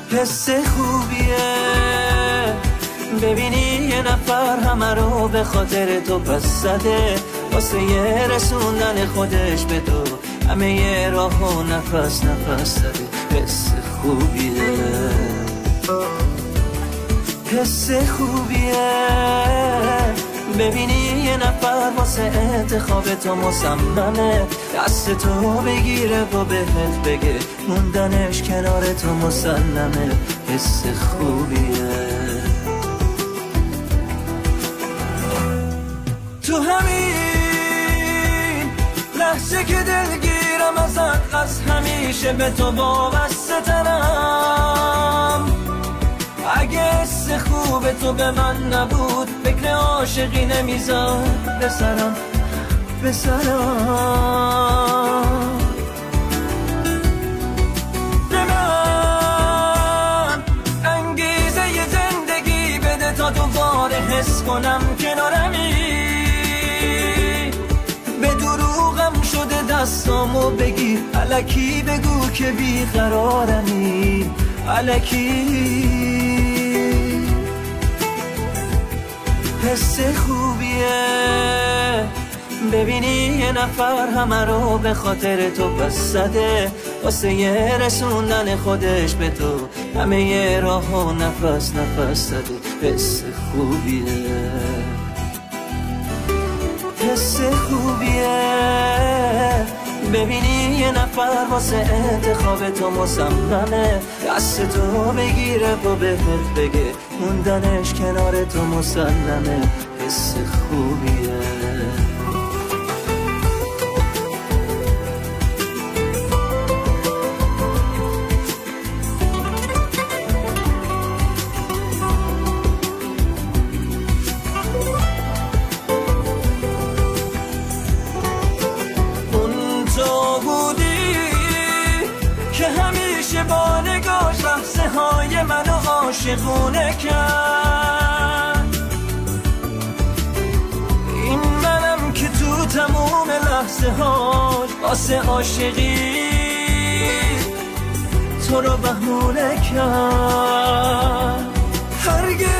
حس خوبیه ببینی یه نفر همه رو به خاطر تو پس زده، واسه یه رسوندن خودش به تو همه یه راه و نفس نفس زده. حس خوبیه، حس خوبیه ببینی یه نفر واسه انتخاب تو مصممه، دست تو بگیره و بهت بگه موندنش کنار تو مسلمه. حس خوبیه. تو همین لحظه که دلگیرم ازت، از همیشه به تو وابسته ترم. اگه حس خوب تو به من نبود فکر عاشقی نمیزد به سرم. به من انگیزه ی زندگی بده تا دوباره حس کنم کنارمی. به دروغم شده دستامو بگیر، الکی بگو که بیقرارمی، الکی. حس خوبیه ببینی یه نفر همه رو به خاطر تو پس زده، واسه یه رسوندن خودش به تو همه یه راه و نفس نفس زده. حس خوبیه، حس خوبیه ببینی یه نفر واسه انتخاب تو مصممه، دست تو بگیره و بهت بگه موندنش کنار تو مسلمه. حس خوبیه. با نگاش لحظه های منو عاشقونه کرد، این منم که تو تموم لحظه هاش واسه عاشقی تو رو بهونه کرد. هرگز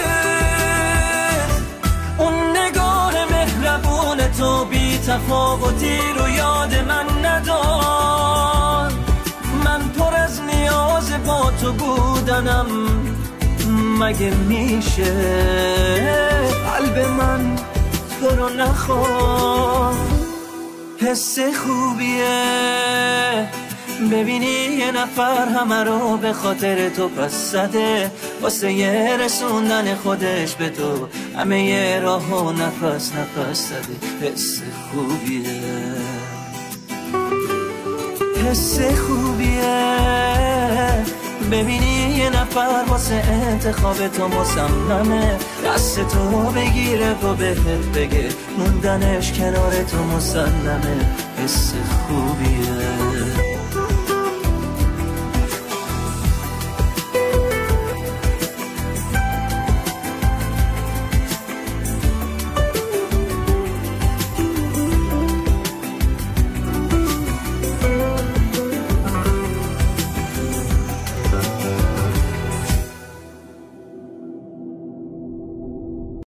اون نگاه مهربون تو بی تفاوتی رو یاد من نداد. من پر از نیاز با تو بودنم، مگه میشه قلب من تو رو نخواد. حس خوبیه ببینی یه نفر همه رو به خاطر تو پس زده، واسه یه رسوندن خودش به تو همه یه راه و نفس نفس زده. حس خوبیه، حس خوبیه ببینی یه نفر واسه انتخاب تو مصممه، دست تو بگیره و بهت بگه موندنش کنار تو مسلمه. حس خوبیه.